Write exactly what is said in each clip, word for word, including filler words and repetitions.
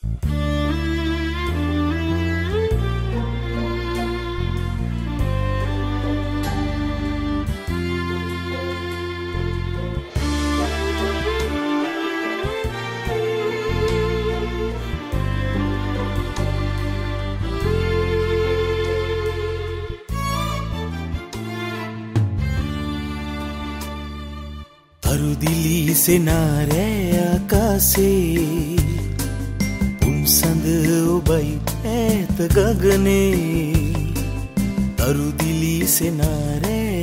අරුදිලි සෙනාරෑ ආකාසේ පුන්සඳ ඔබයි ඈත ගගනේ අරුදිලි සෙනාරෑ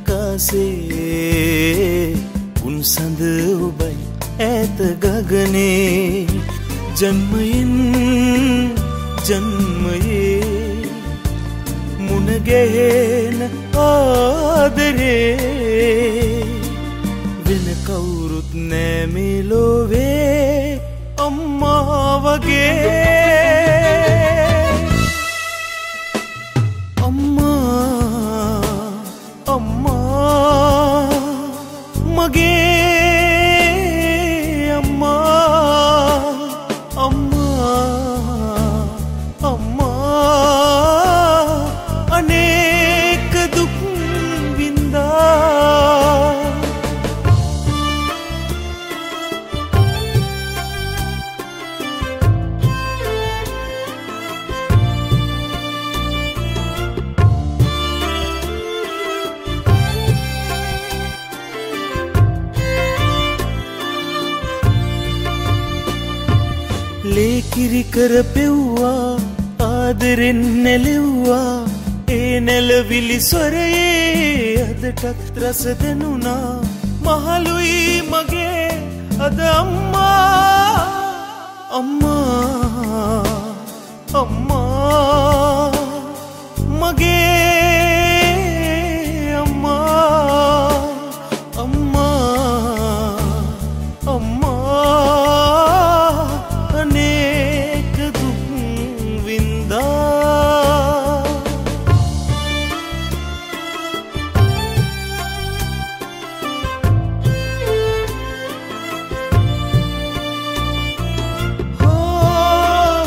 ආකාසේ පුන්සඳ ඔබයි ඈත ගගනේ ජන්මයෙන් ජන්මයේ මුණ ගැහෙන ආදරේ වෙන කවුරුත් නෑ මේ ලෝවේ අම්මා වගේ අම්මා අම්මා මගේ අම්මා අම්මා අම්මා අනේක දුක් වින්දා ලේකිරි කරපෙව්වා ආදරෙන් නැලෙව්වා ඒ නැලවිලි ස්වරයේ අදටත් රස දෙනුණා මහලුයි මගේ අද අම්මා අම්මා අම්මා මගේ අම්මා අම්මා අම්මා අනේක දුක් වින්දා හෝ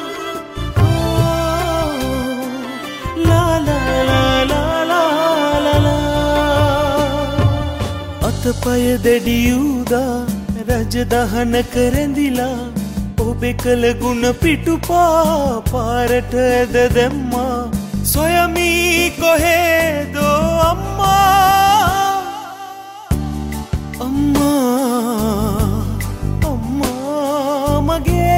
ලා ලා ලා ලා ලා අතපය දෙඩි උදා රජ දහන කරැඳිලා ඔබේ කළ ගුණ පිටුපා පාරට ඇද දැම්මා සොයමී කොහෙදෝ අම්මා අම්මා අම්මා මගේ